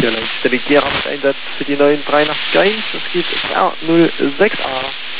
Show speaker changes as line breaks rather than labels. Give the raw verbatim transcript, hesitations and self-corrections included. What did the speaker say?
Airlines Navigator mit Einsatz für die neuen drei acht eins. Das geht R null sechs A.